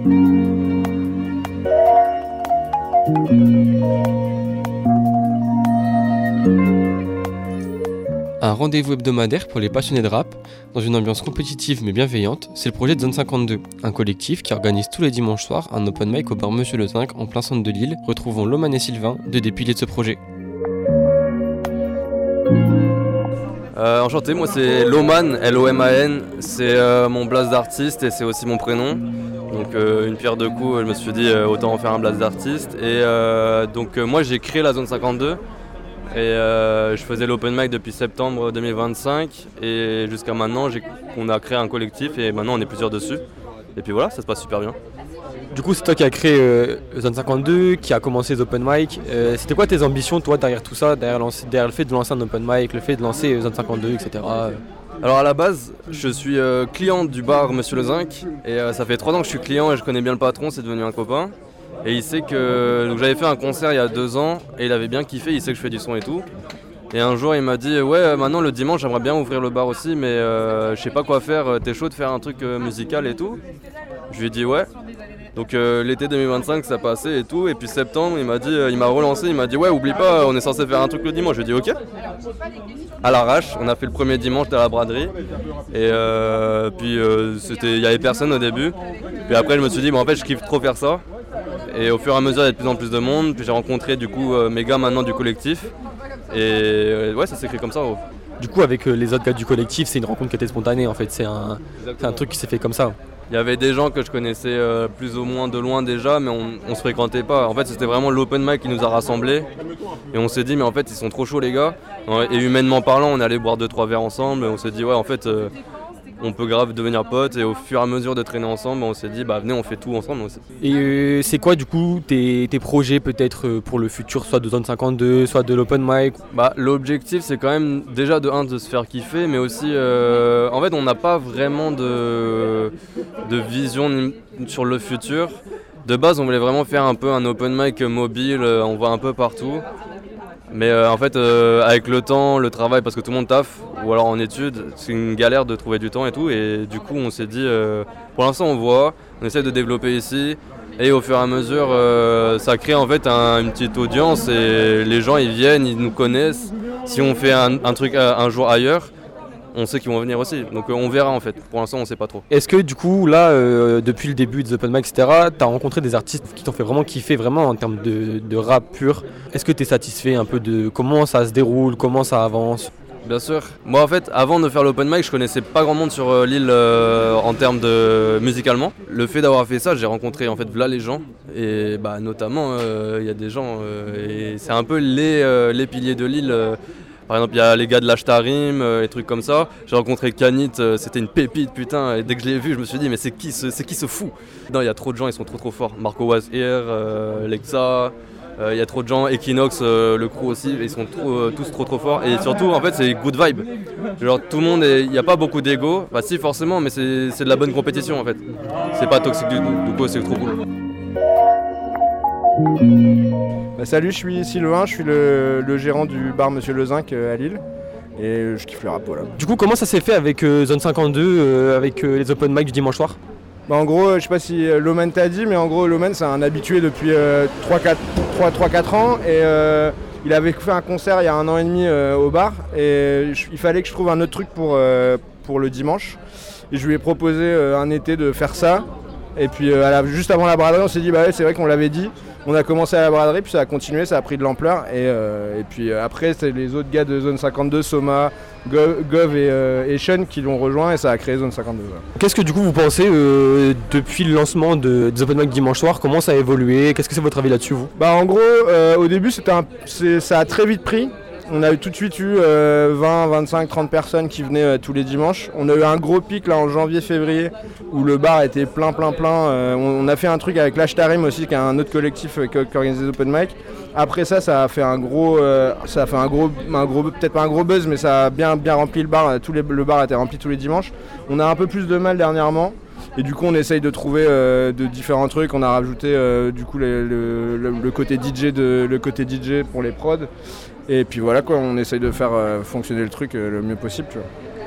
Un rendez-vous hebdomadaire pour les passionnés de rap, dans une ambiance compétitive mais bienveillante, c'est le projet de Zone 52, un collectif qui organise tous les dimanches soirs un open mic au bar Monsieur le Zinc en plein centre de Lille. Retrouvons Loman et Sylvain, deux des piliers de ce projet. Enchanté, moi c'est Loman, L-O-M-A-N, c'est mon blaze d'artiste et c'est aussi mon prénom. Donc une pierre deux coups, je me suis dit autant en faire un blaze d'artiste. Et donc moi j'ai créé la Zone 52 et je faisais l'open mic depuis septembre 2025 et jusqu'à maintenant on a créé un collectif et maintenant on est plusieurs dessus. Et puis voilà, ça se passe super bien. Du coup, c'est toi qui as créé Zone 52, qui a commencé les open mic. C'était quoi tes ambitions, toi, derrière tout ça, derrière le fait de lancer un open mic, le fait de lancer Zone 52, etc. Alors à la base, je suis client du bar Monsieur le Zinc et ça fait 3 ans que je suis client et je connais bien le patron, c'est devenu un copain. Et il sait que donc, j'avais fait un concert il y a 2 ans et il avait bien kiffé, il sait que je fais du son et tout. Et un jour il m'a dit ouais maintenant le dimanche j'aimerais bien ouvrir le bar aussi mais je sais pas quoi faire, t'es chaud de faire un truc musical et tout. Je lui ai dit ouais. Donc l'été 2025 ça passait et tout et puis septembre il m'a relancé, il m'a dit ouais oublie pas on est censé faire un truc le dimanche. Je lui ai dit ok. À l'arrache, on a fait le premier dimanche à la braderie et puis il y avait personne au début. Puis après je me suis dit en fait je kiffe trop faire ça. Et au fur et à mesure il y a de plus en plus de monde, puis j'ai rencontré du coup mes gars maintenant du collectif. Et ouais ça s'est créé comme ça. Du coup avec les autres gars du collectif c'est une rencontre qui était spontanée en fait, c'est un truc qui s'est fait comme ça. Il y avait des gens que je connaissais plus ou moins de loin déjà, mais on se fréquentait pas. En fait, c'était vraiment l'open mic qui nous a rassemblés. Et on s'est dit, mais en fait, ils sont trop chauds les gars. Et humainement parlant, on allait boire 2-3 verres ensemble. Et on s'est dit, ouais, en fait, on peut grave devenir potes. Et au fur et à mesure de traîner ensemble, on s'est dit, bah venez, on fait tout ensemble. Et c'est quoi du coup tes projets peut-être pour le futur, soit de Zone 52, soit de l'open mic? Bah, l'objectif, c'est quand même déjà de se faire kiffer, mais aussi, en fait, on n'a pas vraiment de vision sur le futur. De base, on voulait vraiment faire un peu un open mic mobile, on voit un peu partout. Mais en fait, avec le temps, le travail, parce que tout le monde taffe, ou alors en études, c'est une galère de trouver du temps et tout. Et du coup, on s'est dit, pour l'instant, on essaie de développer ici. Et au fur et à mesure, ça crée en fait une petite audience et les gens, ils viennent, ils nous connaissent. Si on fait un truc un jour ailleurs, on sait qu'ils vont venir aussi, donc on verra en fait, pour l'instant on sait pas trop. Est-ce que du coup là, depuis le début des open mic etc, t'as rencontré des artistes qui t'ont fait vraiment kiffer vraiment en termes de rap pur? Est-ce que t'es satisfait un peu de comment ça se déroule, comment ça avance? Bien sûr, moi en fait avant de faire l'open mic je connaissais pas grand monde sur l'île en termes de musicalement. Le fait d'avoir fait ça j'ai rencontré en fait là les gens et bah notamment il y a des gens et c'est un peu les piliers de l'île. Par exemple, il y a les gars de l'Ashtarim, les trucs comme ça. J'ai rencontré Kanit, c'était une pépite, putain. Et dès que je l'ai vu, je me suis dit, mais c'est qui ce fou? Non, il y a trop de gens, ils sont trop forts. Marco Wazir, Lexa, il y a trop de gens. Equinox, le crew aussi, ils sont tous trop forts. Et surtout, en fait, c'est good vibe. Genre, tout le monde, il n'y a pas beaucoup d'ego. Bah, si, forcément, mais c'est de la bonne compétition, en fait. C'est pas toxique du tout, du coup, c'est trop cool. Salut, je suis Sylvain, je suis le gérant du bar Monsieur le Zinc à Lille et je kiffe le rap, voilà. Du coup, comment ça s'est fait avec Zone 52, avec les open mic du dimanche soir? En gros, je sais pas si Loman t'a dit, mais en gros, Loman c'est un habitué depuis 3-4 ans et il avait fait un concert il y a 1 an et demi au bar et il fallait que je trouve un autre truc pour le dimanche. Et je lui ai proposé un été de faire ça et puis juste avant la braderie, on s'est dit bah ouais, c'est vrai qu'on l'avait dit. On a commencé à la braderie, puis ça a continué, ça a pris de l'ampleur. Et puis après, c'est les autres gars de Zone 52, Soma, Gov et Sean qui l'ont rejoint et ça a créé Zone 52. Voilà. Qu'est-ce que du coup vous pensez depuis le lancement des open mic dimanche soir? Comment ça a évolué? Qu'est-ce que c'est votre avis là-dessus vous? En gros, au début, ça a très vite pris. On a tout de suite eu 20, 25, 30 personnes qui venaient tous les dimanches. On a eu un gros pic là en janvier-février où le bar était plein. On a fait un truc avec l'Ashtarim aussi, qui est un autre collectif qui organise des open mic. Après ça a fait un gros, peut-être pas un gros buzz, mais ça a bien rempli le bar. Le bar a été rempli tous les dimanches. On a un peu plus de mal dernièrement. Et du coup on essaye de trouver de différents trucs. On a rajouté du coup le côté DJ pour les prods. Et puis voilà quoi, on essaye de faire fonctionner le truc le mieux possible, tu vois.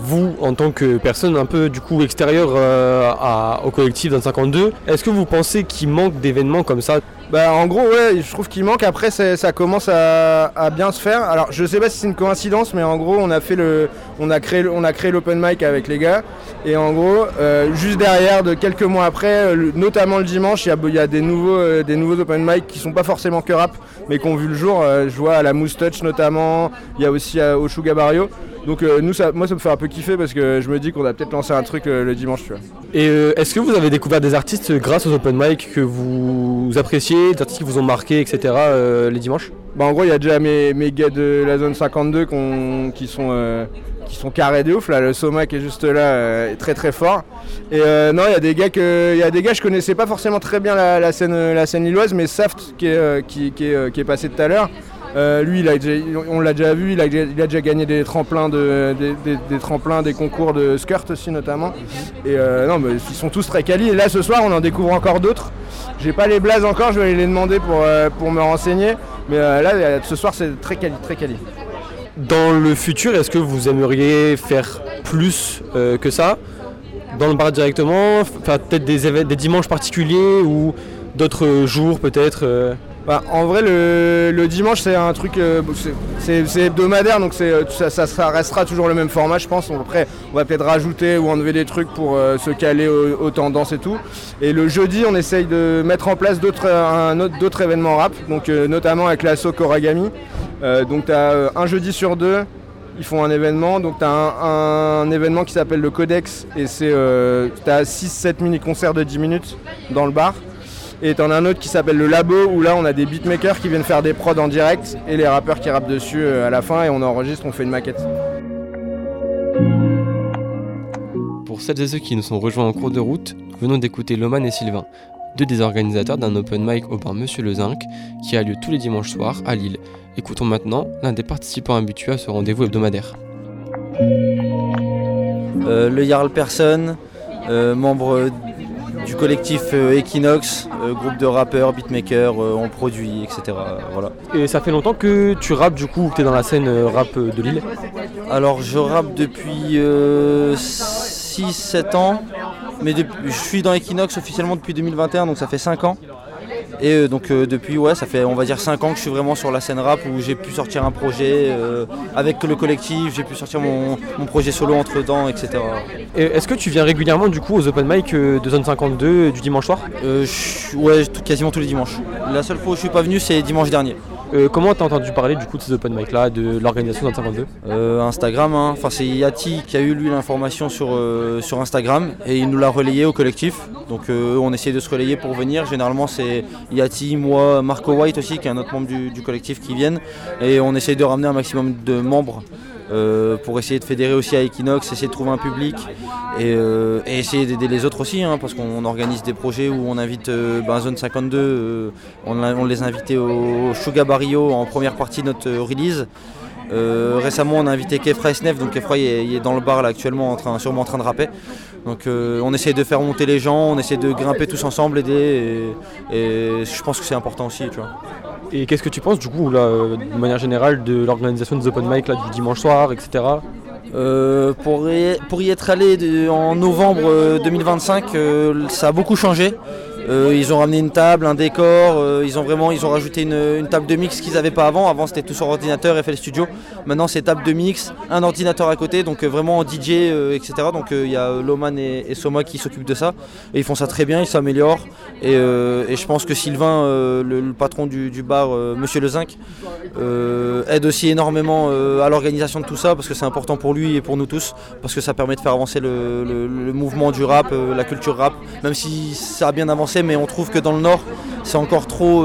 vous, en tant que personne un peu du coup extérieure au collectif Zone 52, est-ce que vous pensez qu'il manque d'événements comme ça ? Bah en gros ouais, je trouve qu'il manque. Après ça commence à bien se faire. Alors je sais pas si c'est une coïncidence, mais en gros on a créé l'open mic avec les gars. Et en gros juste derrière, de quelques mois après, notamment le dimanche, il y a des nouveaux open mic qui sont pas forcément que rap, mais qui ont vu le jour. Je vois à la Mousse Touch notamment. Il y a aussi au Sugar Barrio. Donc moi ça me fait un peu kiffer parce que je me dis qu'on a peut-être lancé un truc le dimanche, tu vois. Et est-ce que vous avez découvert des artistes grâce aux open mic que vous appréciez, des artistes qui vous ont marqué, etc. Les dimanches ? Bah en gros il y a déjà mes gars de la zone 52 qui sont carrés de ouf là. Le Soma qui est juste là est très très fort. Et non, il y a des gars je connaissais pas forcément très bien la scène lilloise, mais Saft qui est passé tout à l'heure. Lui, on l'a déjà vu, il a déjà gagné des tremplins, des tremplins, des concours de skirt aussi notamment. Et non, mais ils sont tous très quali. Et là, ce soir, on en découvre encore d'autres. J'ai pas les blazes encore, je vais aller les demander pour me renseigner. Mais là, ce soir, c'est très quali, très quali. Dans le futur, est-ce que vous aimeriez faire plus que ça ? Dans le bar directement, faire peut-être des dimanches particuliers ou d'autres jours peut-être Bah, en vrai, le dimanche, c'est un truc, c'est hebdomadaire, donc ça restera toujours le même format, je pense. Après, on va peut-être rajouter ou enlever des trucs pour se caler aux tendances et tout. Et le jeudi, on essaye de mettre en place d'autres événements rap, donc notamment avec l'asso Koragami. Donc tu as un jeudi sur deux, ils font un événement. Donc tu as un événement qui s'appelle le Codex, et tu as 6-7 mini-concerts de 10 minutes dans le bar. Et t'en as un autre qui s'appelle le Labo, où là on a des beatmakers qui viennent faire des prods en direct et les rappeurs qui rappent dessus à la fin, et on enregistre, on fait une maquette. Pour celles et ceux qui nous sont rejoints en cours de route, nous venons d'écouter Loman et Sylvain, deux des organisateurs d'un open mic au bar Monsieur le Zinc, qui a lieu tous les dimanches soirs à Lille. Écoutons maintenant l'un des participants habitués à ce rendez-vous hebdomadaire. Le Jarl Person, membre du collectif Equinox, groupe de rappeurs, beatmakers, on produit, etc. Voilà. Et ça fait longtemps que tu rappes du coup, que tu es dans la scène rap de Lille ? Alors je rappe depuis 6-7 ans, mais je suis dans Equinox officiellement depuis 2021, donc ça fait 5 ans. Et donc depuis, ça fait on va dire 5 ans que je suis vraiment sur la scène rap, où j'ai pu sortir un projet avec le collectif, j'ai pu sortir mon projet solo entre temps, etc. Et est-ce que tu viens régulièrement du coup aux open mic de Zone 52 du dimanche soir ? Quasiment tous les dimanches. La seule fois où je suis pas venu, c'est dimanche dernier. Comment t'as entendu parler du coup de ces open mic là, de l'organisation Zone 52 ? Instagram, hein. Enfin, c'est Yati qui a eu lui l'information sur Instagram, et il nous l'a relayé au collectif. Donc on essaie de se relayer pour venir. Généralement c'est Yati, moi, Marco White aussi, qui est un autre membre du collectif, qui viennent. Et on essaie de ramener un maximum de membres pour essayer de fédérer aussi à Equinox, essayer de trouver un public et essayer d'aider les autres aussi, hein, parce qu'on organise des projets où on invite Zone 52, on les a invités au Sugar Barrio en première partie de notre release. Récemment on a invité Kefra Snef, donc Kefra il est dans le bar là actuellement sûrement en train de rapper. Donc on essaie de faire monter les gens, on essaie de grimper tous ensemble, aider, et je pense que c'est important aussi, tu vois. Et qu'est-ce que tu penses du coup là, de manière générale, de l'organisation des open mic là, du dimanche soir, etc. Pour y être allé en novembre 2025, ça a beaucoup changé. Ils ont ramené une table, un décor, ils ont rajouté une table de mix qu'ils n'avaient pas avant. Avant c'était tout sur ordinateur, FL Studio. Maintenant c'est table de mix, un ordinateur à côté, donc vraiment DJ, etc. Donc il y a Loman et Soma qui s'occupent de ça. Et ils font ça très bien, ils s'améliorent. Et je pense que Sylvain, le patron du bar Monsieur le Zinc, aide aussi énormément à l'organisation de tout ça, parce que c'est important pour lui et pour nous tous, parce que ça permet de faire avancer le mouvement du rap, la culture rap, même si ça a bien avancé. Mais on trouve que dans le Nord, c'est encore trop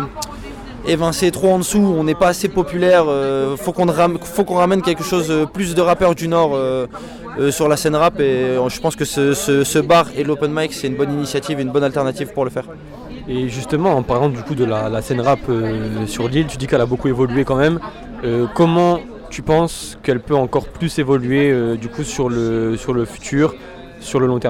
évincé, trop en dessous, on n'est pas assez populaire. Faut qu'on ramène quelque chose, plus de rappeurs du Nord sur la scène rap, et je pense que ce bar et l'open mic, c'est une bonne initiative et une bonne alternative pour le faire. Et justement, en parlant du coup de la scène rap sur Lille, tu dis qu'elle a beaucoup évolué quand même. Comment tu penses qu'elle peut encore plus évoluer du coup sur le futur, sur le long terme ?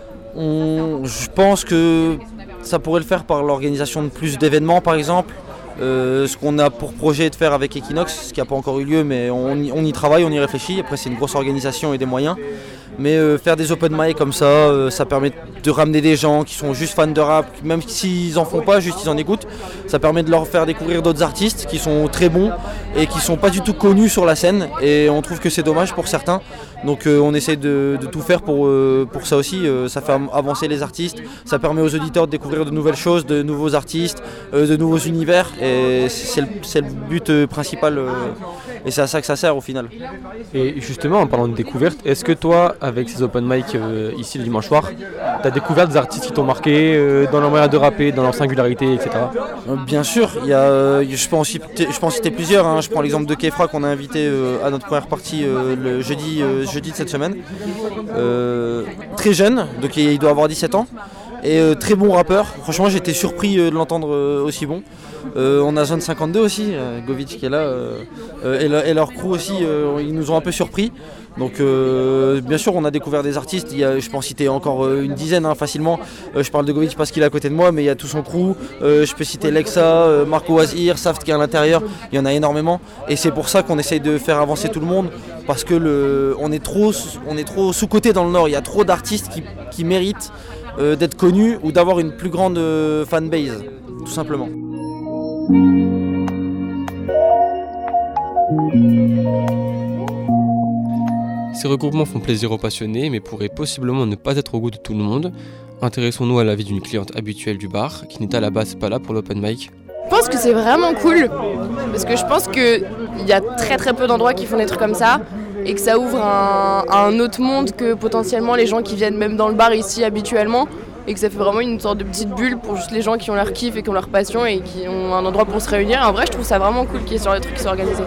Je pense que ça pourrait le faire par l'organisation de plus d'événements, par exemple, Ce qu'on a pour projet de faire avec Equinox, ce qui n'a pas encore eu lieu, mais on y travaille, on y réfléchit. Après, c'est une grosse organisation et des moyens. Mais faire des open mic comme ça, ça permet de ramener des gens qui sont juste fans de rap, même s'ils en font pas, juste ils en écoutent. Ça permet de leur faire découvrir d'autres artistes qui sont très bons et qui sont pas du tout connus sur la scène. Et on trouve que c'est dommage pour certains. Donc on essaie de tout faire pour ça aussi. Ça fait avancer les artistes, ça permet aux auditeurs de découvrir de nouvelles choses, de nouveaux artistes, de nouveaux univers. Et c'est le but principal. Et c'est à ça que ça sert au final. Et justement, en parlant de découverte, est-ce que toi, avec ces open mic ici le dimanche soir, tu as découvert des artistes qui t'ont marqué dans leur manière de rapper, dans leur singularité, etc. Bien sûr, je peux en citer plusieurs. Hein. Je prends l'exemple de Kefra qu'on a invité à notre première partie le jeudi de cette semaine. Très jeune, donc il doit avoir 17 ans. Et très bon rappeur, franchement j'étais surpris de l'entendre aussi bon. On a Zone 52 aussi, Govic qui est là, et leur crew aussi, ils nous ont un peu surpris. Donc bien sûr on a découvert des artistes, je peux en citer encore une dizaine facilement. Je parle de Govic parce qu'il est à côté de moi, mais il y a tout son crew. Je peux citer Lexa, Marco Wazir, Saft qui est à l'intérieur, il y en a énormément. Et c'est pour ça qu'on essaye de faire avancer tout le monde, parce que on est trop sous-coté dans le Nord, il y a trop d'artistes qui méritent d'être connus ou d'avoir une plus grande fanbase, tout simplement. Ces regroupements font plaisir aux passionnés, mais pourraient possiblement ne pas être au goût de tout le monde. Intéressons-nous à l'avis d'une cliente habituelle du bar, qui n'est à la base pas là pour l'open mic. Je pense que c'est vraiment cool, parce que je pense qu'il y a très très peu d'endroits qui font des trucs comme ça, et que ça ouvre un autre monde que potentiellement les gens qui viennent même dans le bar ici habituellement, et que ça fait vraiment une sorte de petite bulle pour juste les gens qui ont leur kiff et qui ont leur passion et qui ont un endroit pour se réunir. Et en vrai, je trouve ça vraiment cool qu'il y ait sur les trucs qui sont organisés.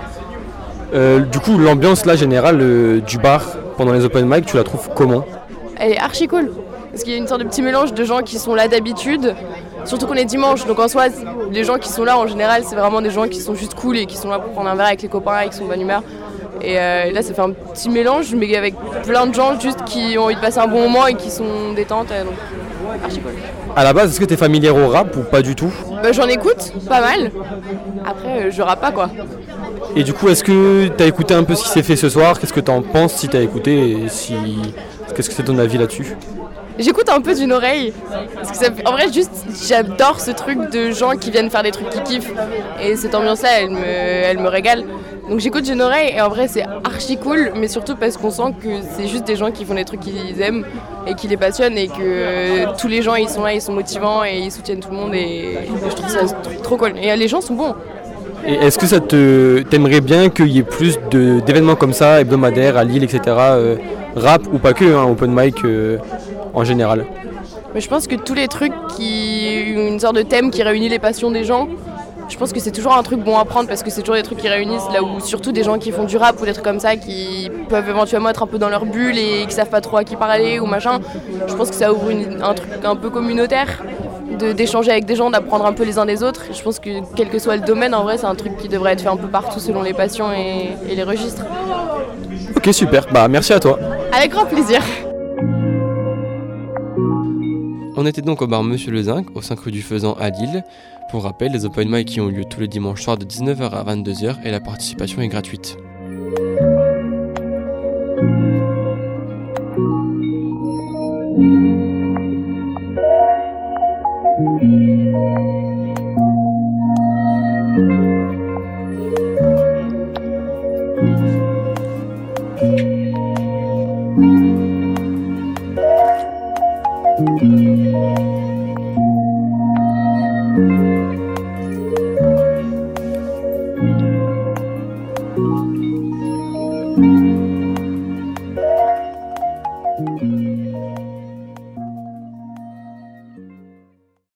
Du coup, l'ambiance là générale du bar pendant les open mic, tu la trouves comment ? Elle est archi cool, parce qu'il y a une sorte de petit mélange de gens qui sont là d'habitude, surtout qu'on est dimanche, donc en soi, les gens qui sont là en général, c'est vraiment des gens qui sont juste cool et qui sont là pour prendre un verre avec les copains et qui sont de bonne humeur. Et là, ça fait un petit mélange, mais avec plein de gens juste qui ont envie de passer un bon moment et qui sont détentes, donc archi cool. À la base, est-ce que tu es familière au rap ou pas du tout ? J'en écoute pas mal, après je rappe pas quoi. Et du coup, est-ce que tu as écouté un peu ce qui s'est fait ce soir ? Qu'est-ce que tu en penses si tu as écouté et qu'est-ce que c'est ton avis là-dessus ? J'écoute un peu d'une oreille, parce que en vrai juste j'adore ce truc de gens qui viennent faire des trucs qu'ils kiffent, et cette ambiance-là elle me régale. Donc j'écoute d'une oreille et en vrai c'est archi cool, mais surtout parce qu'on sent que c'est juste des gens qui font des trucs qu'ils aiment et qui les passionnent, et que tous les gens ils sont là, ils sont motivants et ils soutiennent tout le monde, et je trouve ça trop cool. Et les gens sont bons. Et est-ce que t'aimerais bien qu'il y ait plus d'événements comme ça, hebdomadaires, à Lille, etc., rap ou pas que, open mic en général ? Mais je pense que tous les trucs qui ont une sorte de thème qui réunit les passions des gens, je pense que c'est toujours un truc bon à prendre, parce que c'est toujours des trucs qui réunissent, là où surtout des gens qui font du rap ou des trucs comme ça qui peuvent éventuellement être un peu dans leur bulle et qui savent pas trop à qui parler ou machin. Je pense que ça ouvre un truc un peu communautaire, d'échanger avec des gens, d'apprendre un peu les uns des autres. Je pense que quel que soit le domaine, en vrai, c'est un truc qui devrait être fait un peu partout selon les passions et les registres. Ok, super. Merci à toi. Avec grand plaisir. On était donc au bar Monsieur le Zinc, au 5 rue du Faisan à Lille. Pour rappel, les open mic qui ont lieu tous les dimanches soirs de 19h à 22h et la participation est gratuite.